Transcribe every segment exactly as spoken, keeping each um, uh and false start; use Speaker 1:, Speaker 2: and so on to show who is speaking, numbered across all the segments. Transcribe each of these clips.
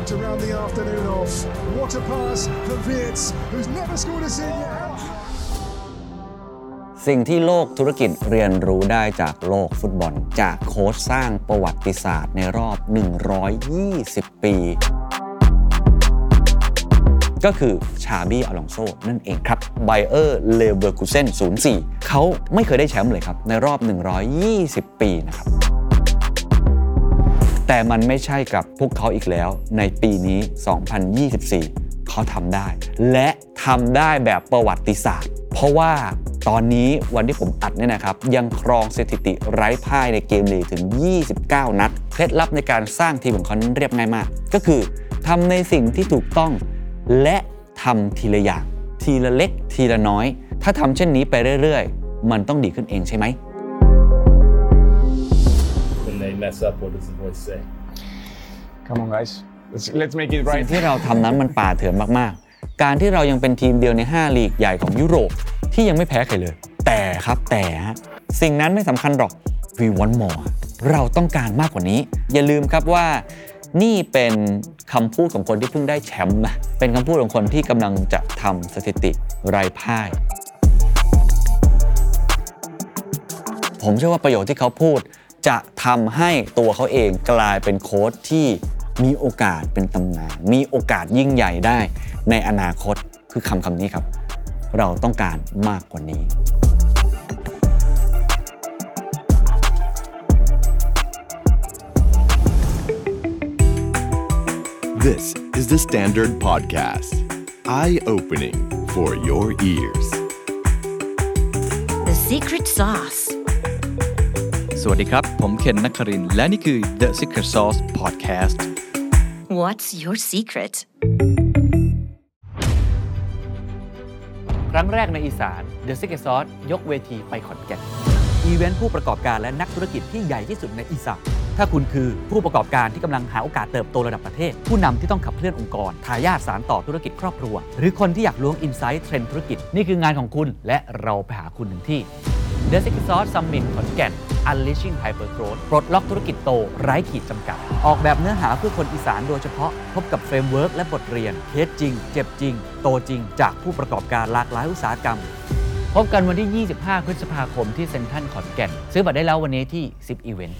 Speaker 1: to round the afternoon off. What a pass from Wirtz, who's never scored a sin yet.
Speaker 2: สิ่งที่โลกธุรกิจเรียนรู้ได้จากโลกฟุตบอลจากโค้ชสร้างประวัติศาสตร์ในรอบหนึ่งร้อยยี่สิบปีก็คือชาบี้อลองโซนั่นเองครับไบเออร์เลเวอร์คูเซ่นศูนย์สี่เขาไม่เคยได้แชมป์เลยครับในรอบหนึ่งร้อยยี่สิบปีนะครับแต่มันไม่ใช่กับพวกเขาอีกแล้วในปีนี้สองพันยี่สิบสี่เขาทำได้และทำได้แบบประวัติศาสตร์เพราะว่าตอนนี้วันที่ผมอัดเนี่ยนะครับยังครองสถิติไร้พ่ายในเกมลีกถึงยี่สิบเก้านัดเคล็ดลับในการสร้างทีมของเขานั้นเรียบง่ายมากก็คือทำในสิ่งที่ถูกต้องและทำทีละอย่างทีละเล็กทีละน้อยถ้าทำเช่นนี้ไปเรื่อยๆมันต้องดีขึ้นเองใช่ไหม
Speaker 3: When they mess up, what does the voice say?
Speaker 4: Come on guys, let's let's make it right.
Speaker 2: สิ่งที่เราทำนั้นมันป่าเถื่อนมากๆการที่เรายังเป็นทีมเดียวในห้าลีกใหญ่ของยุโรปที่ยังไม่แพ้ใครเลยแต่ครับแต่สิ่งนั้นไม่สำคัญหรอก We want more เราต้องการมากกว่านี้อย่าลืมครับว่านี่เป็นคำพูดของคนที่เพิ่งได้แชมป์นะเป็นคำพูดของคนที่กำลังจะทำสถิติไร้พ่ายผมเชื่อว่าประโยชน์ที่เขาพูดจะทำให้ตัวเขาเองกลายเป็นโค้ชที่มีโอกาสเป็นตำนานมีโอกาสยิ่งใหญ่ได้ในอนาคตคือคำคำนี้ครับเราต้องการมากกว่านี้
Speaker 5: This is the Standard Podcast. Eye-opening for your ears.
Speaker 6: The Secret Sauce.
Speaker 7: สวัสดีครับผมเคนนครินทร์และนี่คือ The Secret Sauce Podcast.
Speaker 6: What's your secret?
Speaker 8: ครั้งแรกในอีสาน The Secret Sauce ยกเวทีไปขอนแก่นอีเวนต์ผู้ประกอบการและนักธุรกิจที่ใหญ่ที่สุดในอีสานถ้าคุณคือผู้ประกอบการที่กำลังหาโอกาสเติบโตระดับประเทศผู้นำที่ต้องขับเคลื่อนองค์กรทายาทสานต่อธุรกิจครอบครัวหรือคนที่อยากล้วงอินไซต์เทรนด์ธุรกิจนี่คืองานของคุณและเราไปหาคุณถึงที่ The Secret Sauce Summit ขอนแก่น Unleashing Hyper Growth ปลดล็อกธุรกิจโตไร้ขีดจำกัดออกแบบเนื้อหาเพื่อคนอีสานโดยเฉพาะพบกับเฟรมเวิร์กและบทเรียนเคสจริงเจ็บจริงโตจริงจากผู้ประกอบการหลากหลายอุตสาหกรรมพบกันวันที่ยี่สิบห้าพฤษภาคมที่เซ็นทรัลขอนแก่นซื้อบัตรได้แล้ววันนี้ที่สิบ Event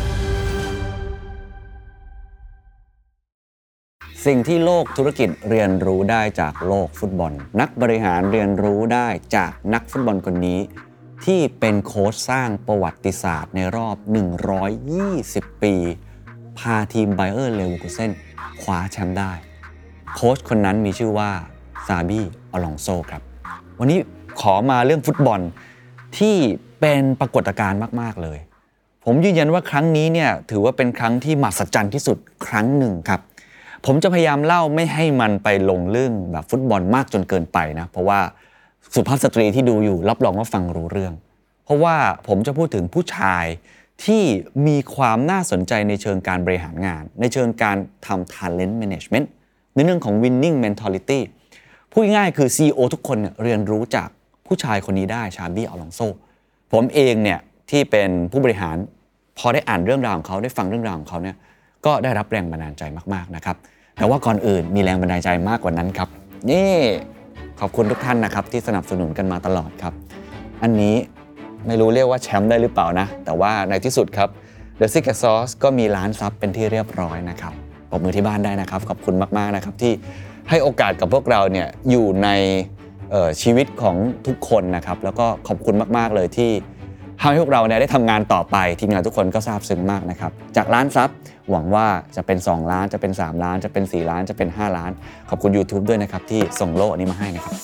Speaker 2: สิ่งที่โลกธุรกิจเรียนรู้ได้จากโลกฟุตบอลนักบริหารเรียนรู้ได้จากนักฟุตบอลคนนี้ที่เป็นโค้ชสร้างประวัติศาสตร์ในรอบหนึ่งร้อยยี่สิบปีพาทีมไบเออร์เลเวอร์คูเซ่นคว้าแชมป์ได้โค้ชคนนั้นมีชื่อว่าซาบี้อลองโซครับวันนี้ขอมาเรื่องฟุตบอลที่เป็นปรากฏการณ์มากๆเลยผมยืนยันว่าครั้งนี้เนี่ยถือว่าเป็นครั้งที่มหัศจรรย์ที่สุดครั้งหนึ่งครับผมจะพยายามเล่าไม่ให้มันไปลงเรื่องแบบฟุตบอลมากจนเกินไปนะเพราะว่าสุภาพสตรีที่ดูอยู่รับรองว่าฟังรู้เรื่องเพราะว่าผมจะพูดถึงผู้ชายที่มีความน่าสนใจในเชิงการบริหารงานในเชิงการทำ talent management ในเรื่องของ winning mentality พูดง่ายๆคือ ซี อี โอ ทุกคนเนี่ยเรียนรู้จากผู้ชายคนนี้ได้ชาบี้อลองโซผมเองเนี่ยที่เป็นผู้บริหารพอได้อ่านเรื่องราวของเขาได้ฟังเรื่องราวของเขาเนี่ยก็ได้รับแรงบันดาลใจมากๆนะครับแต่ว่าก่อนอื่นมีแรงบันดาลใจมากกว่านั้นครับนี่ขอบคุณทุกท่านนะครับที่สนับสนุนกันมาตลอดครับอันนี้ไม่รู้เรียกว่าแชมป์ได้หรือเปล่านะแต่ว่าในที่สุดครับ The Secret Sauce ก็มีล้านซับเป็นที่เรียบร้อยนะครับปรบมือที่บ้านได้นะครับขอบคุณมากๆนะครับที่ให้โอกาสกับพวกเราเนี่ยอยู่ในเอ่อชีวิตของทุกคนนะครับแล้วก็ขอบคุณมากๆเลยที่ทำให้พวกเราเนี่ยได้ทำงานต่อไปทีมงานทุกคนก็ซาบซึ้งมากนะครับจากล้านซับหวังว่าจะเป็นสองล้านจะเป็นสามล้านจะเป็นสี่ล้านจะเป็นห้าล้านขอบคุณ YouTube ด้วยนะครับที่ส่งโล่อันนี้มาให้นะครับ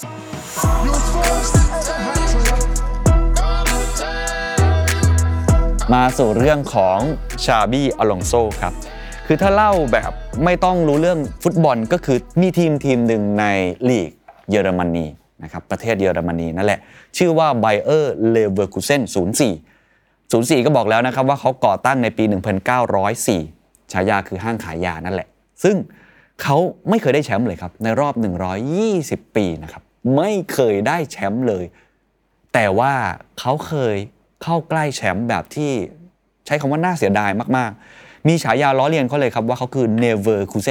Speaker 2: มาสู่เรื่องของชาบี้อลองโซครับคือถ้าเล่าแบบไม่ต้องรู้เรื่องฟุตบอลก็คือมีทีมทีมหนึ่งในลีกเยอรมนีนะครับประเทศเยอรมนีนั่นแหละชื่อว่าไบเออร์เลเวอร์คูเซ่นศูนย์สี่ ศูนย์สี่ก็บอกแล้วนะครับว่าเขาก่อตั้งในปีหนึ่งพันเก้าร้อยสี่ฉายาคือห้างขายยานั่นแหละซึ่งเขาไม่เคยได้แชมป์เลยครับในรอบหนึ่งร้อยยี่สิบปีนะครับไม่เคยได้แชมป์เลยแต่ว่าเขาเคยเข้าใกล้แชมป์แบบที่ใช้คำว่าน่าเสียดายมากๆมีฉายาล้อเลียนเขาเลยครับว่าเขาคือ Never Kusen ก็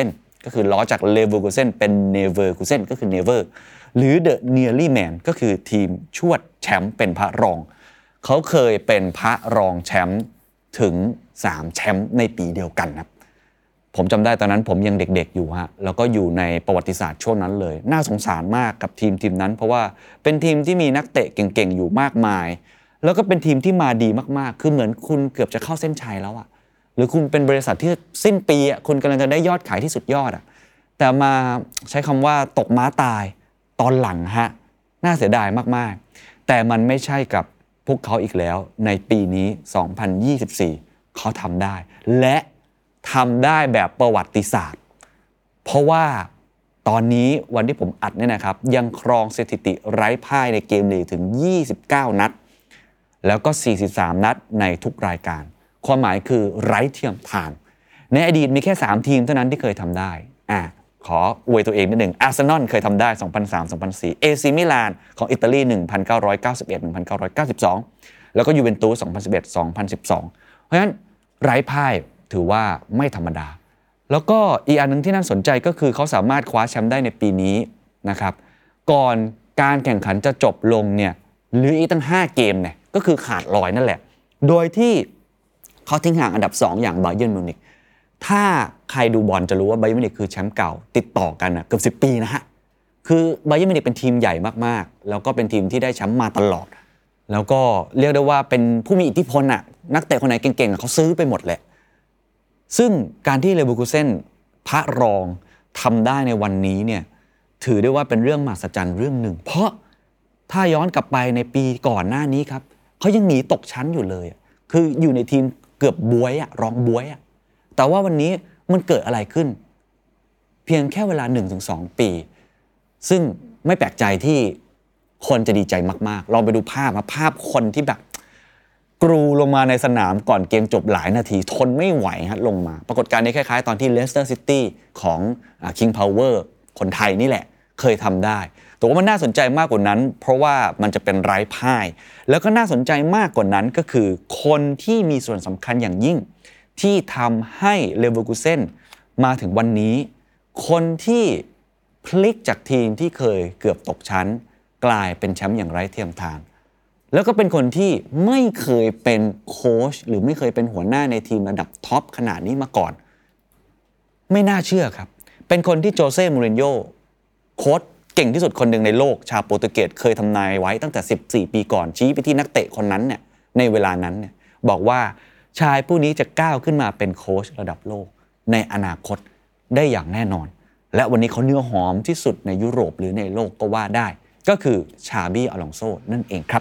Speaker 2: ก็คือล้อจาก Leverkusen เป็น Neverkusen ก็คือ Never หรือ The Nearly Man ก็คือทีมชวดแชมป์เป็นพระรองเขาเคยเป็นพระรองแชมป์ถึงสามแชมป์ในปีเดียวกันครับผมจำได้ตอนนั้นผมยังเด็กๆอยู่ฮะแล้วก็อยู่ในประวัติศาสตร์ช่วงนั้นเลยน่าสงสารมากกับทีมทีมนั้นเพราะว่าเป็นทีมที่มีนักเตะเก่งๆอยู่มากมายแล้วก็เป็นทีมที่มาดีมากๆคือเหมือนคุณเกือบจะเข้าเส้นชัยแล้วอะหรือคุณเป็นบริษัทที่สิ้นปีอะคุณกำลังจะได้ยอดขายที่สุดยอดอะแต่มาใช้คำว่าตกม้าตายตอนหลังฮะน่าเสียดายมากๆแต่มันไม่ใช่กับพวกเขาอีกแล้วในปีนี้สองพันยี่สิบสี่เขาทำได้และทำได้แบบประวัติศาสตร์เพราะว่าตอนนี้วันที่ผมอัดเนี่ยนะครับยังครองสถิติไร้พ่ายในเกมลีกถึงยี่สิบเก้านัดแล้วก็สี่สิบสามนัดในทุกรายการความหมายคือไร้เทียมทานในอดีตมีแค่สามทีมเท่านั้นที่เคยทำได้อ่ะขออวยตัวเองนิดหนึ่งอาร์เซนอลเคยทำได้สองพันสาม สองพันสี่ เอ ซี มิลานของอิตาลีหนึ่งพันเก้าร้อยเก้าสิบเอ็ด หนึ่งพันเก้าร้อยเก้าสิบสองแล้วก็ยูเวนตุสสองพันสิบเอ็ด สองพันสิบสองเพราะฉะนั้นไร้พ่ายถือว่าไม่ธรรมดาแล้วก็อีกอันนึงที่น่าสนใจก็คือเขาสามารถคว้าแชมป์ได้ในปีนี้นะครับก่อนการแข่งขันจะจบลงเนี่ยหรืออีกตั้งห้าเกมเนี่ยก็คือขาดลอยนั่นแหละโดยที่เขาทิ้งห่างอันดับสองอย่างบาเยิร์นมิวนิกถ้าใครดูบอลจะรู้ว่าบาเยิร์นมิวนิกคือแชมป์เก่าติดต่อกันนะเกือบสิบปีนะฮะคือบาเยิร์นมิวนิกเป็นทีมใหญ่มากๆแล้วก็เป็นทีมที่ได้แชมป์มาตลอดแล้วก็เรียกได้ว่าเป็นผู้มีอิทธิพลน่ะนักเตะคนไหนเก่งๆเขาซื้อไปหมดแหละซึ่งการที่เลเวอร์คูเซ่นพระรองทำได้ในวันนี้เนี่ยถือได้ว่าเป็นเรื่องมหัศจรรย์เรื่องหนึ่งเพราะถ้าย้อนกลับไปในปีก่อนหน้านี้ครับเขายังหนีตกชั้นอยู่เลยคืออยู่ในทีมเกือบบวยอะรองบวยอะแต่ว่าวันนี้มันเกิดอะไรขึ้นเพียงแค่เวลา หนึ่งถึงสอง ปีซึ่งไม่แปลกใจที่คนจะดีใจมากๆลองไปดูภาพมาภาพคนที่แบบกรูลงมาในสนามก่อนเกมจบหลายนาทีทนไม่ไหวฮะลงมาปรากฏการณ์นี้คล้ายๆตอนที่เลสเตอร์ซิตี้ของอ่า King Power คนไทยนี่แหละเคยทำได้แต่ว่ามันน่าสนใจมากกว่านั้นเพราะว่ามันจะเป็นไร้พ่ายแล้วก็น่าสนใจมากกว่านั้นก็คือคนที่มีส่วนสำคัญอย่างยิ่งที่ทำให้เลเวอร์คูเซ่นมาถึงวันนี้คนที่พลิกจากทีมที่เคยเกือบตกชั้นกลายเป็นแชมป์อย่างไร้เทียมทานแล้วก็เป็นคนที่ไม่เคยเป็นโค้ชหรือไม่เคยเป็นหัวหน้าในทีมระดับท็อปขนาดนี้มาก่อนไม่น่าเชื่อครับเป็นคนที่โจเซ่มูรินโญ่โค้ชเก่งที่สุดคนหนึ่งในโลกชาวโปรตุเกสเคยทำนายไว้ตั้งแต่สิบสี่ปีก่อนชี้ไปที่นักเตะคนนั้นเนี่ยในเวลานั้นเนี่ยบอกว่าชายผู้นี้จะก้าวขึ้นมาเป็นโค้ชระดับโลกในอนาคตได้อย่างแน่นอนและวันนี้เขาเนื้อหอมที่สุดในยุโรปหรือในโลกก็ว่าได้ก็คือชาบี้อลองโซนั่นเองครับ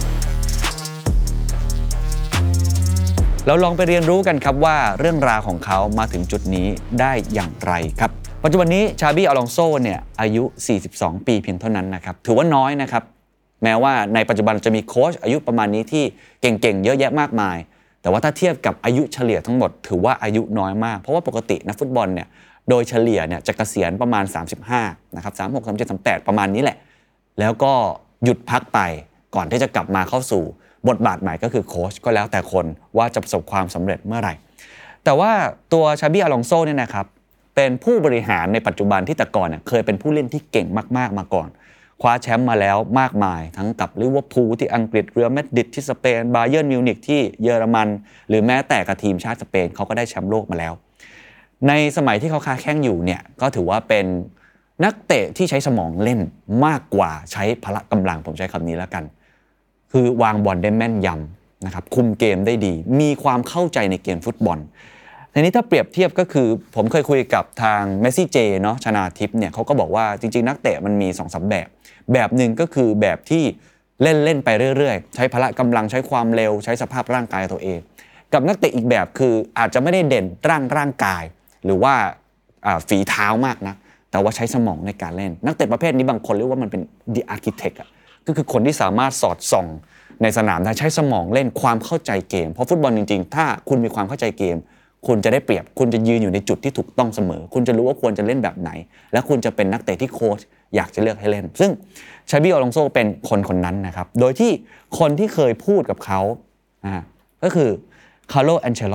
Speaker 2: เราลองไปเรียนรู้กันครับว่าเรื่องราวของเขามาถึงจุดนี้ได้อย่างไรครับปัจจุบันนี้ชาบี้อลองโซเนี่ยอายุสี่สิบสองปีเพียงเท่านั้นนะครับถือว่าน้อยนะครับแม้ว่าในปัจจุบันจะมีโค้ชอายุประมาณนี้ที่เก่งๆเยอะแยะมากมายแต่ว่าถ้าเทียบกับอายุเฉลี่ยทั้งหมดถือว่าอายุน้อยมากเพราะว่าปกตินักฟุตบอลเนี่ยโดยเฉลี่ยเนี่ยจะเกษียณประมาณสามสิบห้านะครับสามสิบหก สามสิบเจ็ด สามสิบแปดประมาณนี้แหละแล้วก็หยุดพักไปก่อนที่จะกลับมาเข้าสู่บทบาทใหม่ก็คือโค้ชก็แล้วแต่คนว่าจะประสบความสำเร็จเมื่อไหร่แต่ว่าตัวชาบี้อลองโซเนี่ยนะครับเป็นผู้บริหารในปัจจุบันที่แต่ก่อนเนี่ยเคยเป็นผู้เล่นที่เก่งมากๆมาก่อนคว้าแชมป์มาแล้วมากมายทั้งกับลิเวอร์พูลที่อังกฤษเรอัลมาดริดที่สเปนบาเยิร์นมิวนิกที่เยอรมันหรือแม้แต่กับทีมชาติสเปนเขาก็ได้แชมป์โลกมาแล้วในสมัยที่เขาค้าแข้งอยู่เนี่ยก็ถือว่าเป็นนักเตะที่ใช้สมองเล่นมากกว่าใช้พละกำลังผมใช้คำนี้แล้วกันคือวางบอลได้แม่นยำนะครับคุมเกมได้ดีมีความเข้าใจในเกมฟุตบอลในนี้ถ้าเปรียบเทียบก็คือผมเคยคุยกับทางเมสซี่เจเนาะชนาทิพย์เนี่ยเขาก็บอกว่าจริงๆนักเตะมันมี สองสาม แบบแบบหนึ่งก็คือแบบที่เล่นเล่นไปเรื่อยๆใช้พละกำลังใช้ความเร็วใช้สภาพร่างกายตัวเองกับนักเตะอีกแบบคืออาจจะไม่ได้เด่นร่างร่างกายหรือว่าฝีเท้ามากนะแต่ว่าใช้สมองในการเล่นนักเตะประเภทนี้บางคนเรียกว่ามันเป็น the architect อ่ะก็คือคนที่สามารถสอดส่องในสนามได้ใช้สมองเล่นความเข้าใจเกมเพราะฟุตบอลจริงๆถ้าคุณมีความเข้าใจเกมคุณจะได้เปรียบคุณจะยืนอยู่ในจุดที่ถูกต้องเสมอคุณจะรู้ว่าควรจะเล่นแบบไหนและคุณจะเป็นนักเตะที่โค้ชอยากจะเลือกให้เล่นซึ่งชาบี้อลองโซเป็นคนคนนั้นนะครับโดยที่คนที่เคยพูดกับเขาอ่าก็คือคาร์โล แอนเชลอตติ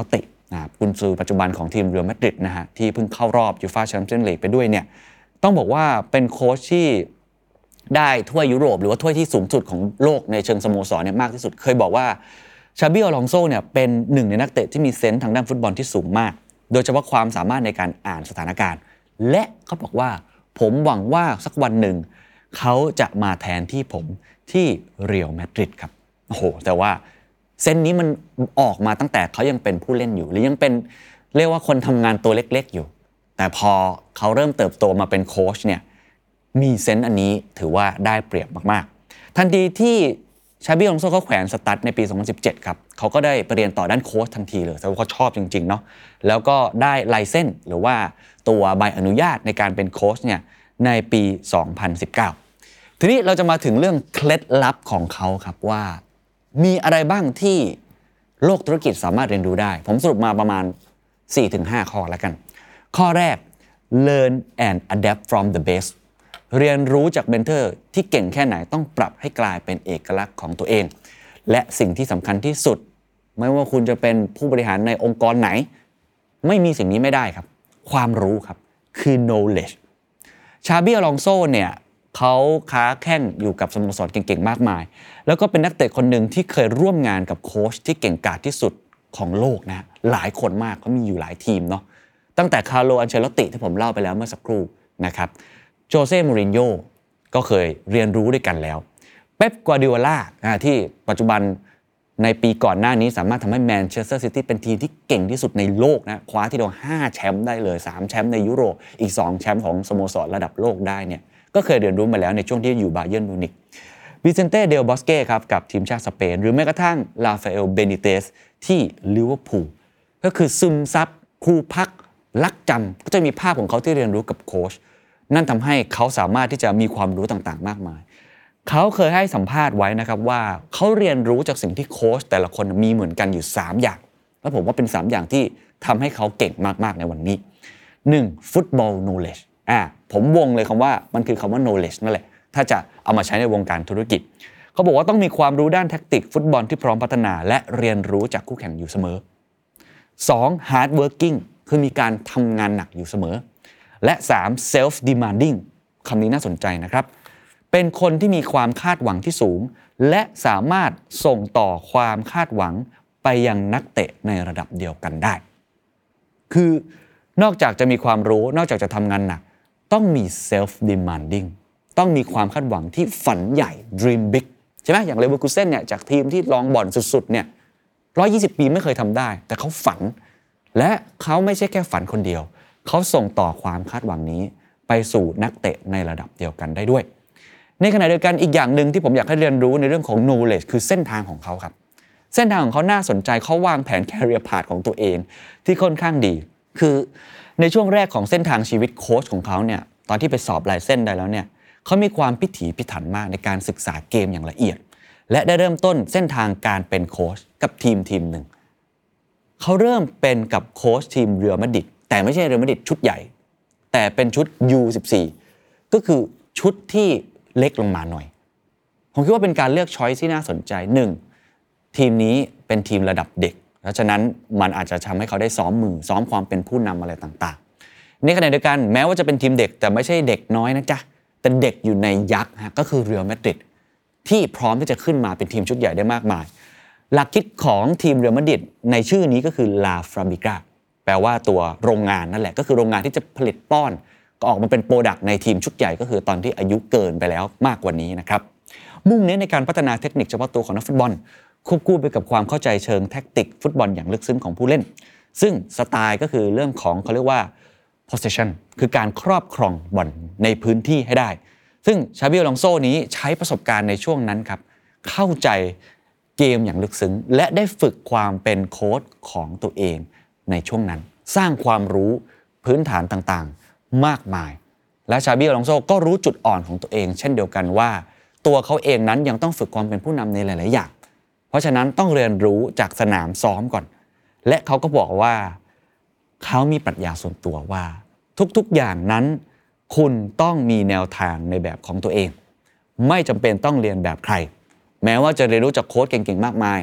Speaker 2: นะกุนซือปัจจุบันของทีมเรอัลมาดริดนะฮะที่เพิ่งเข้ารอบยูฟ่าแชมเปี้ยนส์ลีกไปด้วยเนี่ยต้องบอกว่าเป็นโค้ชที่ได้ถ้วยยุโรปหรือว่าถ้วยที่สูงสุดของโลกในเชิงสโมสรเนี่ยมากที่สุดเคยบอกว่าชาบิอลองโซเนี่ยเป็นหนึ่งในนักเตะที่มีเซนส์ทางด้านฟุตบอลที่สูงมากโดยเฉพาะความสามารถในการอ่านสถานการณ์และเขาบอกว่าผมหวังว่าสักวันหนึ่งเขาจะมาแทนที่ผมที่เรอัลมาดริดครับโอ้โหแต่ว่าเซนส์นี้มันออกมาตั้งแต่เขายังเป็นผู้เล่นอยู่หรือยังเป็นเรียกว่าคนทำงานตัวเล็กๆอยู่แต่พอเขาเริ่มเติบโตมาเป็นโค้ชเนี่ยมีเซนส์อันนี้ถือว่าได้เปรียบมากๆทันทีที่ชาบิอลองโซเขาแขวนสตั๊ดในปีสองพันสิบเจ็ดครับเขาก็ได้ไปเรียนต่อด้านโค้ชทันทีเลยแต่ว่าเขาชอบจริงๆเนาะแล้วก็ได้ไลเซนส์หรือว่าตัวใบอนุญาตในการเป็นโค้ชเนี่ยในปีสองพันสิบเก้าทีนี้เราจะมาถึงเรื่องเคล็ดลับของเขาครับว่ามีอะไรบ้างที่โลกธุรกิจสามารถเรียนรู้ได้ผมสรุปมาประมาณ สี่ถึงห้า ข้อแล้วกันข้อแรก learn and adapt from the best เรียนรู้จากเมนเทอร์ที่เก่งแค่ไหนต้องปรับให้กลายเป็นเอกลักษณ์ของตัวเองและสิ่งที่สำคัญที่สุดไม่ว่าคุณจะเป็นผู้บริหารในองค์กรไหนไม่มีสิ่งนี้ไม่ได้ครับความรู้ครับคือ knowledge ชาบิอลองโซเนี่ยเขาค้าแข่งอยู่กับสโมสรเก่งๆมากมายแล้วก็เป็นนักเตะคนหนึ่งที่เคยร่วมงานกับโค้ชที่เก่งกาจที่สุดของโลกนะหลายคนมากเขามีอยู่หลายทีมเนาะตั้งแต่คาร์โล อันเชลอตติที่ผมเล่าไปแล้วเมื่อสักครู่นะครับโจเซ่มูรินโญ่ก็เคยเรียนรู้ด้วยกันแล้วเป๊ป กัวร์ดิโอลาที่ปัจจุบันในปีก่อนหน้านี้สามารถทำให้แมนเชสเตอร์ซิตี้เป็นทีมที่เก่งที่สุดในโลกนะคว้าที่เดียวห้าแชมป์ได้เลยสามแชมป์ในยุโรปอีกสองแชมป์ของสโมสรระดับโลกได้เนี่ยก็เคยเรียนรู้มาแล้วในช่วงที่อยู่บาเยิร์นมิวนิกวิเซนเต้ เดลบอสเก้ครับกับทีมชาติสเปนหรือแม้กระทั่งลาฟาเอล เบนิเตสที่ลิเวอร์พูลก็คือซึมซับครูพักลักจำก็จะมีภาพของเขาที่เรียนรู้กับโค้ชนั่นทำให้เขาสามารถที่จะมีความรู้ต่างๆมากมายเขาเคยให้สัมภาษณ์ไว้นะครับว่าเขาเรียนรู้จากสิ่งที่โค้ชแต่ละคนมีเหมือนกันอยู่สามอย่างแล้วผมว่าเป็นสามอย่างที่ทำให้เขาเก่งมากๆในวันนี้หนึ่ง football knowledge อ่าผมวงเลยคำว่ามันคือคำว่า knowledge นั่นแหละถ้าจะเอามาใช้ในวงการธุรกิจเขาบอกว่าต้องมีความรู้ด้านแทคติกฟุตบอลที่พร้อมพัฒนาและเรียนรู้จากคู่แข่งอยู่เสมอสอง hard working คือมีการทำงานหนักอยู่เสมอและสาม self demanding คำนี้น่าสนใจนะครับเป็นคนที่มีความคาดหวังที่สูงและสามารถส่งต่อความคาดหวังไปยังนักเตะในระดับเดียวกันได้คือนอกจากจะมีความรู้นอกจากจะทำงานหนักต้องมี self demanding ต้องมีความคาดหวังที่ฝันใหญ่ dream big ใช่ไหมอย่างเลเวอร์คูเซ่นเนี่ยจากทีมที่ลองบ่อนสุดๆเนี่ยหนึ่งร้อยยี่สิบปีไม่เคยทำได้แต่เขาฝันและเขาไม่ใช่แค่ฝันคนเดียวเขาส่งต่อความคาดหวังนี้ไปสู่นักเตะในระดับเดียวกันได้ด้วยในขณะเดียวกันอีกอย่างหนึ่งที่ผมอยากให้เรียนรู้ในเรื่องของ knowledge คือเส้นทางของเขาครับเส้นทางของเขาน่าสนใจเขาวางแผน career path ของตัวเองที่ค่อนข้างดีคือในช่วงแรกของเส้นทางชีวิตโค้ชของเขาเนี่ยตอนที่ไปสอบลายเส้นได้แล้วเนี่ยเขามีความพิถีพิถันมากในการศึกษาเกมอย่างละเอียดและได้เริ่มต้นเส้นทางการเป็นโค้ชกับทีมทีมหนึ่งเขาเริ่มเป็นกับโค้ชทีมเรอัลมาดริดแต่ไม่ใช่เรอัลมาดริดชุดใหญ่แต่เป็นชุด ยู สิบสี่ ก็คือชุดที่เล็กลงมาหน่อยผมคิดว่าเป็นการเลือกช้อยที่น่าสนใจหนึ่งทีมนี้เป็นทีมระดับเด็กเพราะฉะนั้นมันอาจจะทำให้เขาได้ซ้อมมือซ้อมความเป็นผู้นำอะไรต่างๆในขณะเดียวกันแม้ว่าจะเป็นทีมเด็กแต่ไม่ใช่เด็กน้อยนะจ๊ะแต่เด็กอยู่ในยักษ์ฮะก็คือเรอัลมาดริดที่พร้อมที่จะขึ้นมาเป็นทีมชุดใหญ่ได้มากมายหลักคิดของทีมเรอัลมาดริดในชื่อนี้ก็คือลาฟาบิก้าแปลว่าตัวโรงงานนั่นแหละก็คือโรงงานที่จะผลิตป้อนก็ออกมาเป็นโปรดักต์ในทีมชุดใหญ่ก็คือตอนที่อายุเกินไปแล้วมากกว่านี้นะครับมุ่งเน้นในการพัฒนาเทคนิคเฉพาะตัวของนักฟุตบอลควบคู่ไปกับความเข้าใจเชิงแทคติกฟุตบอลอย่างลึกซึ้งของผู้เล่นซึ่งสไตล์ก็คือเรื่องของเขาเรียกว่า possession คือการครอบครองบอลในพื้นที่ให้ได้ซึ่งชาบิอลองโซนี้ใช้ประสบการณ์ในช่วงนั้นครับเข้าใจเกมอย่างลึกซึ้งและได้ฝึกความเป็นโค้ชของตัวเองในช่วงนั้นสร้างความรู้พื้นฐานต่างๆมากมายและชาบิอลองโซก็รู้จุดอ่อนของตัวเองเช่นเดียวกันว่าตัวเขาเองนั้นยังต้องฝึกความเป็นผู้นำในหลายๆอย่างเพราะฉะนั้นต้องเรียนรู้จากสนามซ้อมก่อนและเขาก็บอกว่าเขามีปรัชญาส่วนตัวว่าทุกๆอย่างนั้นคุณต้องมีแนวทางในแบบของตัวเองไม่จำเป็นต้องเรียนแบบใครแม้ว่าจะเรียนรู้จากโค้ชเก่งๆมากมาย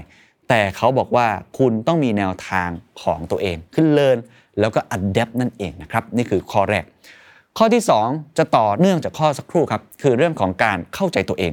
Speaker 2: แต่เขาบอกว่าคุณต้องมีแนวทางของตัวเองคือ learn แล้วก็ adapt นั่นเองนะครับนี่คือข้อแรกข้อที่สองจะต่อเนื่องจากข้อสักครู่ครับคือเรื่องของการเข้าใจตัวเอง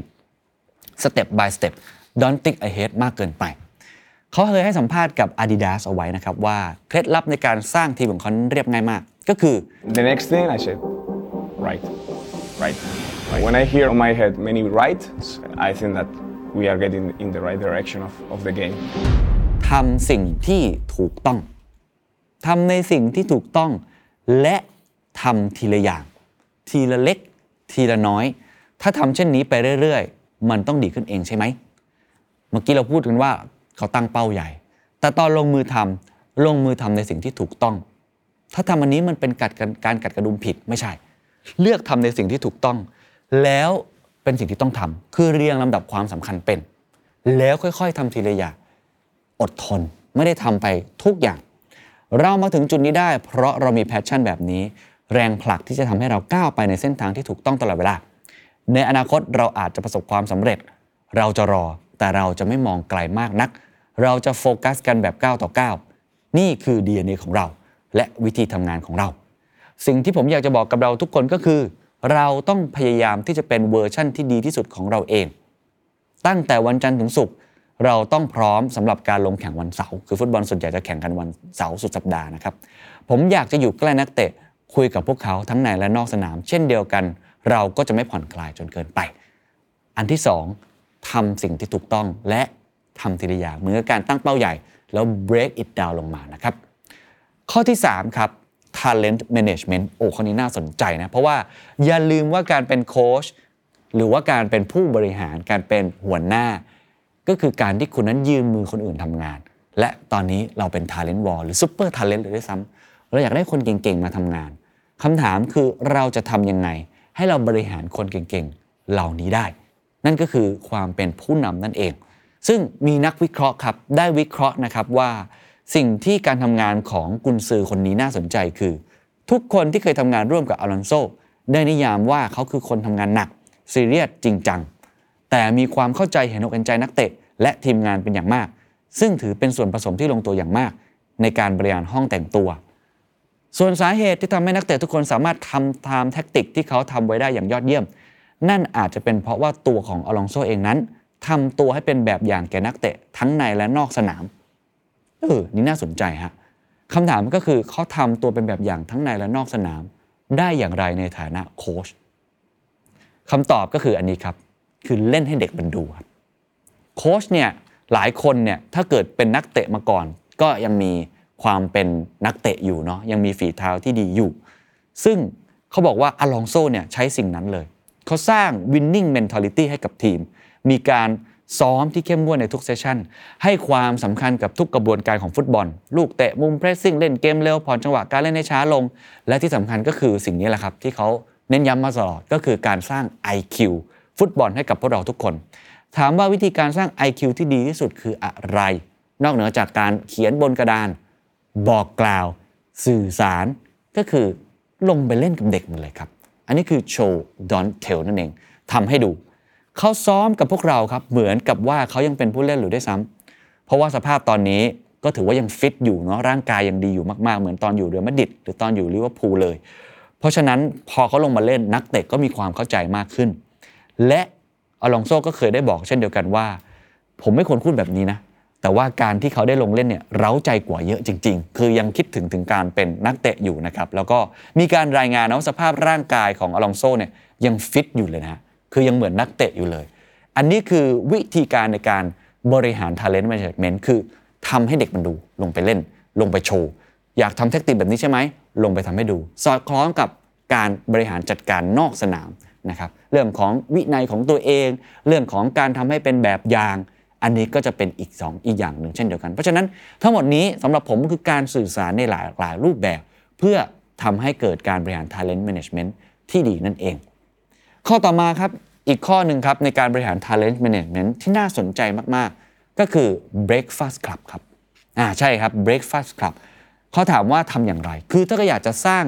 Speaker 2: step by step don't think ahead มากเกินไปเขาเคยให้สัมภาษณ์กับ Adidas เอาไว้นะครับว่าเคล็ดลับในการสร้างทีมของเขาเรียบง่ายมากก็คือ
Speaker 4: The next thing I said, right, right. When I hear on my head many right, I think that we are getting in the right direction of, of the game.
Speaker 2: ทำสิ่งที่ถูกต้องทำในสิ่งที่ถูกต้องและทำทีละอย่างทีละเล็กทีละน้อยถ้าทำเช่นนี้ไปเรื่อยๆมันต้องดีขึ้นเองใช่ไหมเมื่อกี้เราพูดกันว่าเขาตั้งเป้าใหญ่แต่ตอนลงมือทำลงมือทำในสิ่งที่ถูกต้องถ้าทำอันนี้มันเป็นการการกัดกระดุมผิดไม่ใช่เลือกทำในสิ่งที่ถูกต้องแล้วเป็นสิ่งที่ต้องทำคือเรียงลำดับความสำคัญเป็นแล้วค่อยๆทำทีละอย่างอดทนไม่ได้ทำไปทุกอย่างเรามาถึงจุดนี้ได้เพราะเรามีแพชชั่นแบบนี้แรงผลักที่จะทำให้เราก้าวไปในเส้นทางที่ถูกต้องตลอดเวลาในอนาคตเราอาจจะประสบความสำเร็จเราจะรอแต่เราจะไม่มองไกลมากนักเราจะโฟกัสกันแบบก้าวต่อก้าวนี่คือ ดี เอ็น เอ ของเราและวิธีทำงานของเราสิ่งที่ผมอยากจะบอกกับเราทุกคนก็คือเราต้องพยายามที่จะเป็นเวอร์ชั่นที่ดีที่สุดของเราเองตั้งแต่วันจันทร์ถึงศุกร์เราต้องพร้อมสำหรับการลงแข่งวันเสาร์คือฟุตบอลส่วนใหญ่จะแข่งกันวันเสาร์สุดสัปดาห์นะครับผมอยากจะอยู่ใกล้นักเตะคุยกับพวกเขาทั้งในและนอกสนามเช่นเดียวกันเราก็จะไม่ผ่อนคลายจนเกินไปอันที่สองทำสิ่งที่ถูกต้องและทำทีละอย่างเหมือนกับการตั้งเป้าใหญ่แล้ว break it down ลงมานะครับข้อที่สามครับ talent management โอ้ข้อนี้น่าสนใจนะเพราะว่าอย่าลืมว่าการเป็นโค้ชหรือว่าการเป็นผู้บริหารการเป็นหัวหน้าก็คือการที่คุณนั้นยืมมือคนอื่นทำงานและตอนนี้เราเป็น talent war หรือ super talent เลยด้วยซ้ำเราอยากได้คนเก่งๆมาทำงานคำถามคือเราจะทำยังไงให้เราบริหารคนเก่งๆเหล่านี้ได้นั่นก็คือความเป็นผู้นำนั่นเองซึ่งมีนักวิเคราะห์ครับได้วิเคราะห์นะครับว่าสิ่งที่การทำงานของกุนซือคนนี้น่าสนใจคือทุกคนที่เคยทำงานร่วมกับอลอนโซได้นิยามว่าเขาคือคนทำงานหนักซีเรียสจริงจังแต่มีความเข้าใจเห็นอกเห็นใจนักเตะและทีมงานเป็นอย่างมากซึ่งถือเป็นส่วนผสมที่ลงตัวอย่างมากในการบริหารห้องแต่งตัวส่วนสาเหตุที่ทำให้นักเตะทุกคนสามารถทำตามแทคติกที่เขาทำไว้ได้อย่างยอดเยี่ยมนั่นอาจจะเป็นเพราะว่าตัวของอลองโซเองนั้นทำตัวให้เป็นแบบอย่างแก่นักเตะทั้งในและนอกสนามเออนี่น่าสนใจฮะคำถามก็คือเขาทำตัวเป็นแบบอย่างทั้งในและนอกสนามได้อย่างไรในฐานะโค้ชคำตอบก็คืออันนี้ครับคือเล่นให้เด็กมันดูครับโค้ชเนี่ยหลายคนเนี่ยถ้าเกิดเป็นนักเตะมาก่อนก็ยังมีความเป็นนักเตะอยู่เนาะยังมีฝีเท้าที่ดีอยู่ซึ่งเขาบอกว่าอลองโซเนี่ยใช้สิ่งนั้นเลยเขาสร้าง winning mentality ให้กับทีมมีการซ้อมที่เข้มงวดในทุกเซสชั่นให้ความสำคัญกับทุกกระบวนการของฟุตบอลลูกเตะมุมเพรสซิ่งเล่นเกมเร็วผ่อนจังหวะการเล่นให้ช้าลงและที่สำคัญก็คือสิ่งนี้แหละครับที่เขาเน้นย้ำมาตลอดก็คือการสร้าง ไอ คิว ฟุตบอลให้กับพวกเราทุกคนถามว่าวิธีการสร้าง ไอ คิว ที่ดีที่สุดคืออะไรนอกเหนือจากการเขียนบนกระดานบอกกล่าวสื่อสารก็คือลงไปเล่นกับเด็กมันเลยครับอันนี้คือ show don't tell นั่นเองทำให้ดูเขาซ้อมกับพวกเราครับเหมือนกับว่าเขายังเป็นผู้เล่นหรือด้วยซ้ำเพราะว่าสภาพตอนนี้ก็ถือว่ายังฟิตอยู่เนาะร่างกายยังดีอยู่มากๆเหมือนตอนอยู่เรอัลมาดริดหรือตอนอยู่ลิเวอร์พูลเลยเพราะฉะนั้นพอเขาลงมาเล่นนักเตะก็มีความเข้าใจมากขึ้นและอลองโซก็เคยได้บอกเช่นเดียวกันว่าผมไม่ควรพูดแบบนี้นะแต่ว่าการที่เขาได้ลงเล่นเนี่ยเร้าใจกว่าเยอะจริงๆคือยังคิดถึงถึงการเป็นนักเตะอยู่นะครับแล้วก็มีการรายงานนะว่าสภาพร่างกายของอลองโซเนี่ยยังฟิตอยู่เลยนะคือยังเหมือนนักเตะอยู่เลยอันนี้คือวิธีการในการบริหาร talent management คือทำให้เด็กมันดูลงไปเล่นลงไปโชว์อยากทำเทคนิคแบบนี้ใช่ไหมลงไปทำให้ดูสอดคล้องกับการบริหารจัดการนอกสนามนะครับเรื่องของวินัยของตัวเองเรื่องของการทำให้เป็นแบบอย่างอันนี้ก็จะเป็นอีกสองอีกอย่างหนึ่งเช่นเดียวกันเพราะฉะนั้นทั้งหมดนี้สำหรับผมคือการสื่อสารในหลายหลายรูปแบบเพื่อทำให้เกิดการบริหาร talent management ที่ดีนั่นเองข้อต่อมาครับอีกข้อหนึ่งครับในการบริหาร talent management ที่น่าสนใจมากๆก็คือ breakfast club ครับอ่าใช่ครับ breakfast club เขาถามว่าทำอย่างไรคือถ้าก็อยากจะสร้าง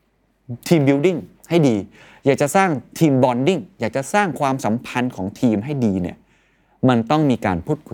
Speaker 2: team building ให้ดีอยากจะสร้าง team bonding อยากจะสร้างความสัมพันธ์ของทีมให้ดีเนี่ยมันต้องมีการพูดคุยกัน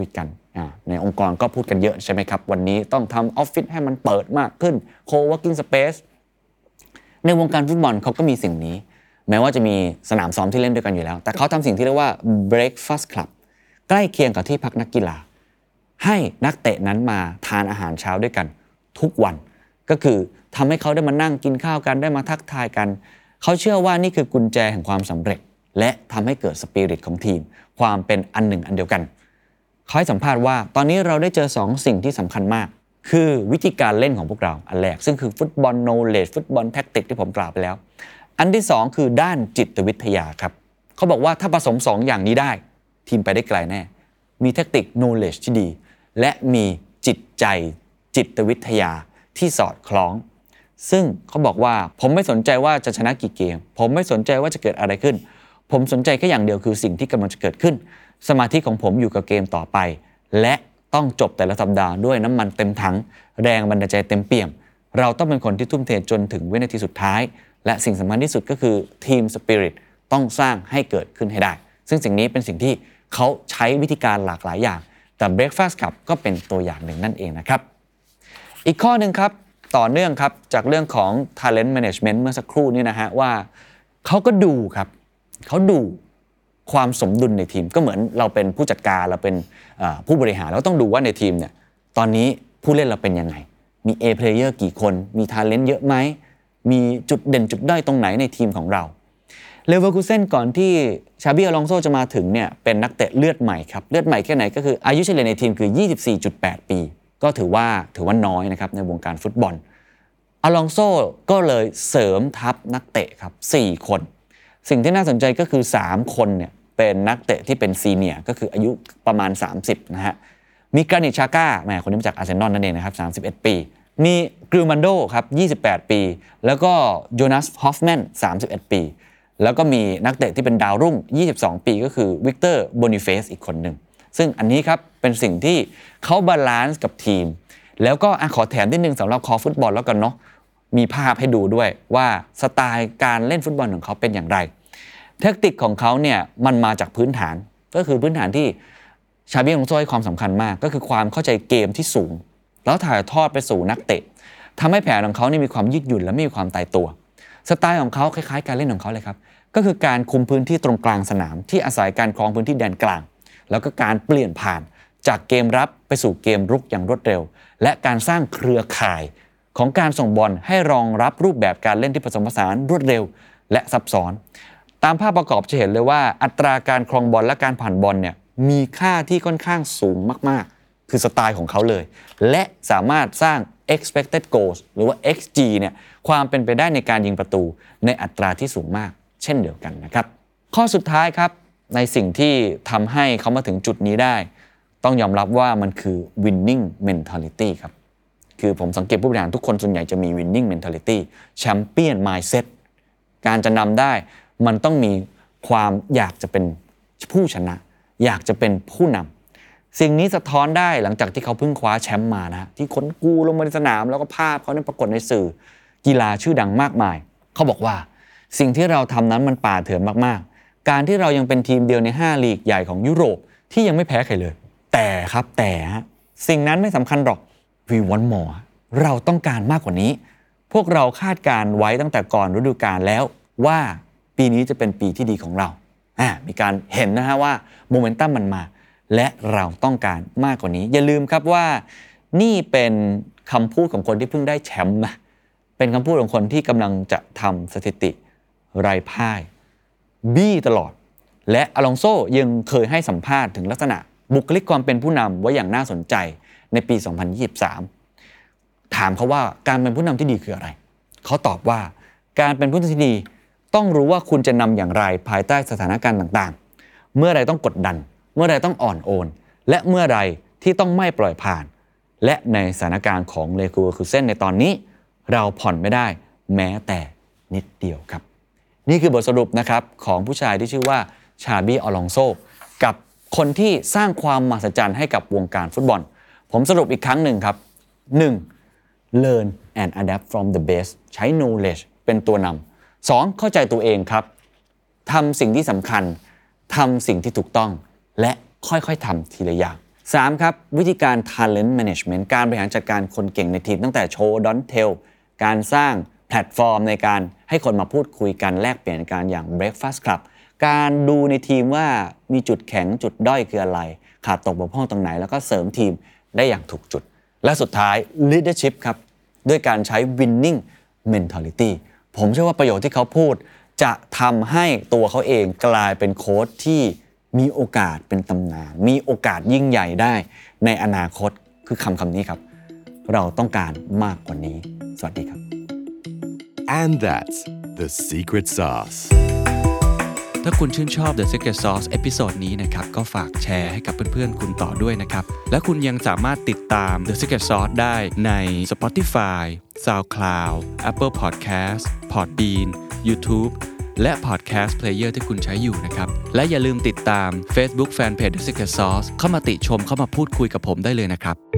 Speaker 2: ในองค์กรก็พูดกันเยอะใช่ไหมครับวันนี้ต้องทำออฟฟิศให้มันเปิดมากขึ้น co-working space ในวงการฟุตบอลเขาก็มีสิ่งนี้แม้ว่าจะมีสนามซ้อมที่เล่นด้วยกันอยู่แล้วแต่เขาทำสิ่งที่เรียกว่า breakfast club ใกล้เคียงกับที่พักนักกีฬาให้นักเตะนั้นมาทานอาหารเช้าด้วยกันทุกวันก็คือทำให้เขาได้มานั่งกินข้าวกันได้มาทักทายกันเขาเชื่อว่านี่คือกุญแจแห่งความสำเร็จและทำให้เกิดสปิริตของทีมความเป็นอันหนึ่งอันเดียวกันเขาให้สัมภาษณ์ว่าตอนนี้เราได้เจอสองสิ่งที่สำคัญมากคือวิธีการเล่นของพวกเราอันแรกซึ่งคือฟุตบอลโนเลจฟุตบอลแท็กติกที่ผมกล่าวไปแล้วอันที่สองคือด้านจิตวิทยาครับเขาบอกว่าถ้าผสมสองอย่างนี้ได้ทีมไปได้ไกลแน่มีแท็กติกโนเลจที่ดีและมีจิตใจจิตวิทยาที่สอดคล้องซึ่งเขาบอกว่าผมไม่สนใจว่าจะชนะกี่เกมผมไม่สนใจว่าจะเกิดอะไรขึ้นผมสนใจแค่อย่างเดียวคือสิ่งที่กำลังจะเกิดขึ้นสมาธิของผมอยู่กับเกมต่อไปและต้องจบแต่ละสัปดาห์ด้วยน้ำมันเต็มถังแรงบันดาลใจเต็มเปี่ยมเราต้องเป็นคนที่ทุ่มเทจนถึงวินาทีสุดท้ายและสิ่งสำคัญที่สุดก็คือทีมสปิริตต้องสร้างให้เกิดขึ้นให้ได้ซึ่งสิ่งนี้เป็นสิ่งที่เขาใช้วิธีการหลากหลายอย่างแต่ Breakfast Club ก็เป็นตัวอย่างหนึ่งนั่นเองนะครับอีกข้อหนึ่งครับต่อเนื่องครับจากเรื่องของ talent management เมื่อสักครู่นี้นะฮะว่าเขาก็ดูครับเขาดูความสมดุลในทีมก็เหมือนเราเป็นผู้จัดการเราเป็นผู้บริหารเราต้องดูว่าในทีมเนี่ยตอนนี้ผู้เล่นเราเป็นยังไงมี A player กี่คนมี talent เยอะไหมมีจุดเด่นจุดด้อยตรงไหนในทีมของเราเลเวอร์คูเซ่นก่อนที่ชาบี อลองโซจะมาถึงเนี่ยเป็นนักเตะเลือดใหม่ครับเลือดใหม่แค่ไหนก็คืออายุเฉลี่ยในทีมคือ ยี่สิบสี่จุดแปด ปีก็ถือว่าถือว่าน้อยนะครับในวงการฟุตบอลอลองโซก็เลยเสริมทัพนักเตะครับสี่คนสิ่งที่น่าสนใจก็คือสามคนเนี่ยเป็นนักเตะที่เป็นซีเนียร์ก็คืออายุประมาณสามสิบนะฮะมีกรานิตชาก้าแหมคนนี้มาจากอาร์เซนอลนั่นเองนะครับสามสิบเอ็ดปีมีกริลมันโดครับยี่สิบแปดปีแล้วก็โจนาสฮอฟแมนสามสิบเอ็ดปีแล้วก็มีนักเตะที่เป็นดาวรุ่งยี่สิบสองปีก็คือวิกเตอร์โบนิเฟสอีกคนหนึ่งซึ่งอันนี้ครับเป็นสิ่งที่เขาบาลานซ์กับทีมแล้วก็ขอแถมนิดนึงสำหรับคอฟุตบอลแล้วกันเนาะมีภาพให้ดูด้วยว่าสไตล์การเล่นฟุตบอลของเขาเป็นอย่างไรแทคติกของเขาเนี่ยมันมาจากพื้นฐานก็คือพื้นฐานที่ชาบี อลองโซให้ความสำคัญมากก็คือความเข้าใจเกมที่สูงแล้วถ่ายทอดไปสู่นักเตะทำให้แผนของเขานี่มีความยืดหยุ่นและไม่มีความตายตัวสไตล์ของเขาคล้ายๆการเล่นของเขาเลยครับก็คือการคุมพื้นที่ตรงกลางสนามที่อาศัยการครองพื้นที่แดนกลางแล้วก็การเปลี่ยนผ่านจากเกมรับไปสู่เกมรุกอย่างรวดเร็วและการสร้างเครือข่ายของการส่งบอลให้รองรับรูปแบบการเล่นที่ผสมผสานรวดเร็วและซับซ้อนตามภาพประกอบจะเห็นเลยว่าอัตราการครองบอลและการผ่านบอลเนี่ยมีค่าที่ค่อนข้างสูงมากๆคือสไตล์ของเขาเลยและสามารถสร้าง expected goals หรือว่า เอ็กซ์ จี เนี่ยความเป็นไปได้ในการยิงประตูในอัตราที่สูงมากเช่นเดียวกันนะครับข้อสุดท้ายครับในสิ่งที่ทำให้เขามาถึงจุดนี้ได้ต้องยอมรับว่ามันคือ winning mentality ครับคือผมสังเกตผู้บริหารทุกคนส่วนใหญ่จะมี winning mentality champion mindset การจะนำได้มันต้องมีความอยากจะเป็นผู้ชนะอยากจะเป็นผู้นำสิ่งนี้สะท้อนได้หลังจากที่เขาเพิ่งคว้าแชมป์มานะที่คนกูลงมาในสนามแล้วก็ภาพเขาเนี่ยปรากฏในสื่อกีฬาชื่อดังมากมายเขาบอกว่าสิ่งที่เราทำนั้นมันป่าเถื่อนมากๆการที่เรายังเป็นทีมเดียวในห้าลีกใหญ่ของยุโรปที่ยังไม่แพ้ใครเลยแต่ครับแต่ฮะสิ่งนั้นไม่สำคัญหรอก we want more เราต้องการมากกว่านี้พวกเราคาดการไว้ตั้งแต่ก่อนฤดูกาลแล้วว่าปีนี้จะเป็นปีที่ดีของเราอ่ามีการเห็นนะฮะว่าโมเมนตัมมันมาและเราต้องการมากกว่านี้อย่าลืมครับว่านี่เป็นคำพูดของคนที่เพิ่งได้แชมป์นะเป็นคำพูดของคนที่กำลังจะทำสถิติไร้พ่ายบี้ตลอดและอลองโซยังเคยให้สัมภาษณ์ถึงลักษณะบุคลิกความเป็นผู้นำไว้อย่างน่าสนใจในปีสองพันยี่สิบสามถามเขาว่าการเป็นผู้นำที่ดีคืออะไรเขาตอบว่าการเป็นผู้นำที่ดีต้องรู้ว่าคุณจะนำอย่างไรภายใต้สถานการณ์ต่างๆเมื่อไรต้องกดดันเมื่อไรต้องอ่อนโอนและเมื่อไรที่ต้องไม่ปล่อยผ่านและในสถานการณ์ของเลเวอร์คูเซ่นในตอนนี้เราผ่อนไม่ได้แม้แต่นิดเดียวครับนี่คือบทสรุปนะครับของผู้ชายที่ชื่อว่าชาบี อลองโซกับคนที่สร้างความมหัศจรรย์ให้กับวงการฟุตบอลผมสรุปอีกครั้งหนึ่งครับ หนึ่ง learn and adapt from the best ใช้ knowledge เป็นตัวนำสอง เข้าใจตัวเองครับทำสิ่งที่สำคัญทำสิ่งที่ถูกต้องและค่อยๆทำทีละอย่างสามครับวิธีการ talent management การบริหารจัดการคนเก่งในทีมตั้งแต่โชว์ don't tell การสร้างแพลตฟอร์มในการให้คนมาพูดคุยกันแลกเปลี่ยนกันอย่าง breakfast club การดูในทีมว่ามีจุดแข็งจุดด้อยคืออะไรขาดตกบกพร่องตรงไหนแล้วก็เสริมทีมได้อย่างถูกจุดและสุดท้าย leadership ครับด้วยการใช้ winning mentality ผมเชื่อว่าประโยชน์ที่เขาพูดจะทำให้ตัวเขาเองกลายเป็นโค้ชที่มีโอกาสเป็นตำนานมีโอกาสยิ่งใหญ่ได้ในอนาคตคือคำคำนี้ครับเราต้องการมากกว่านี้สวัสดีครับ
Speaker 5: And that's the secret sauce.
Speaker 7: ถ้าคุณชื่นชอบ The Secret Sauce เอพิโซดนี้นะครับก็ฝากแชร์ให้กับเพื่อนๆคุณต่อด้วยนะครับและคุณยังสามารถติดตาม The Secret Sauce ได้ใน Spotify, SoundCloud, Apple Podcast, Podbean, YouTube และ Podcast Player ที่คุณใช้อยู่นะครับและอย่าลืมติดตาม Facebook Fanpage The Secret Sauce เข้ามาติชมเข้ามาพูดคุยกับผมได้เลยนะครับ